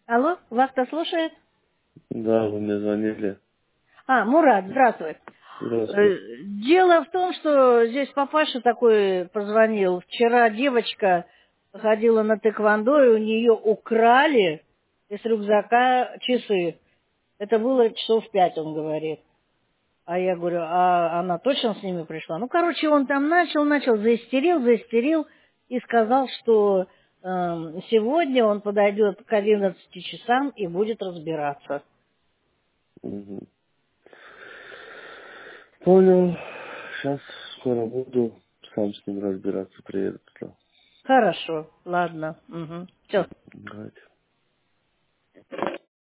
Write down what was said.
Алло, вас-то слушает? Да, вы мне звонили. Мурат, здравствуй. Здравствуйте. Дело в том, что здесь папаша такой позвонил. Вчера девочка ходила на тэквондо, и у нее украли из рюкзака часы. Это было часов в 5, он говорит. А я говорю, а она точно с ними пришла? Ну, короче, он там начал, заистерил и сказал, что сегодня он подойдет к 11 часам и будет разбираться. Мгм. Понял. Сейчас скоро буду сам с ним разбираться. Приеду туда. Хорошо, ладно. Все, Давайте.